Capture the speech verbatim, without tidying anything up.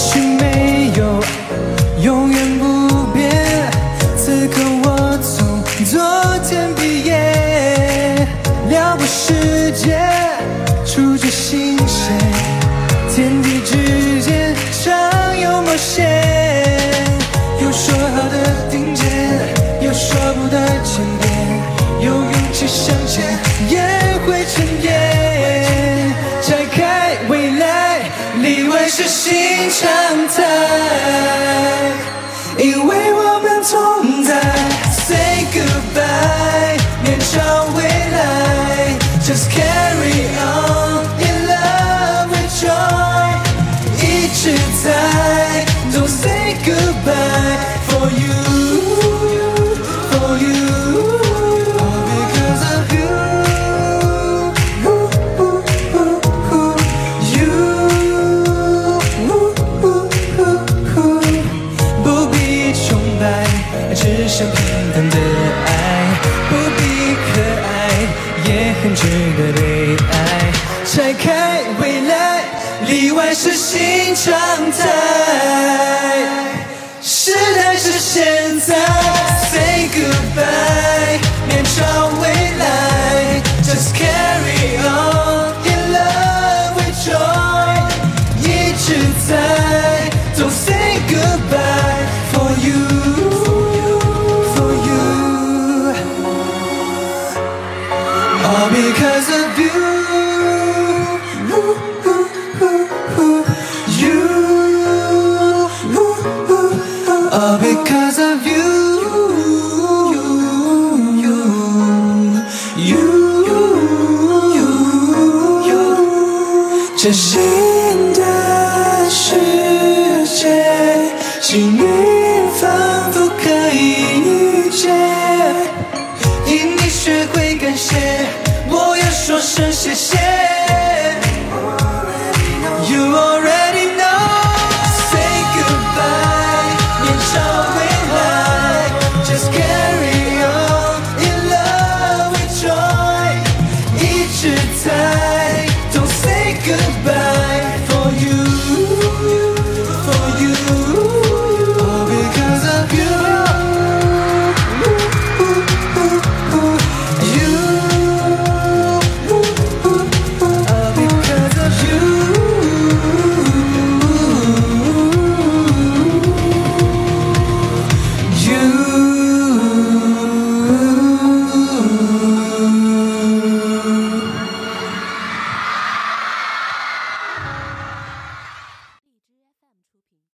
许没有永远不变，此刻我从昨天毕业，撩拨世界，触觉心弦，天地之间常有冒险。有说好的顶尖，有说不得千遍，有勇气向前，也会沉淀。拆开未来，例外是新常态，因为我们同在。Say goodbye， 面朝未来 ，Just carry on in love with joy， 一直在 ，Don't say goodbye for you。For you, all because of you, you. 不必崇拜，只想平等的爱，不必可爱，也很值得被爱。拆开未来，例外是新常态，时态是现在。Say goodbye， 面朝未来 ，Just carry on in love with joy， 一直在 ，Don't say goodbye for you，for you， all because of you。All because of you, you, you, you, you, you. 这是。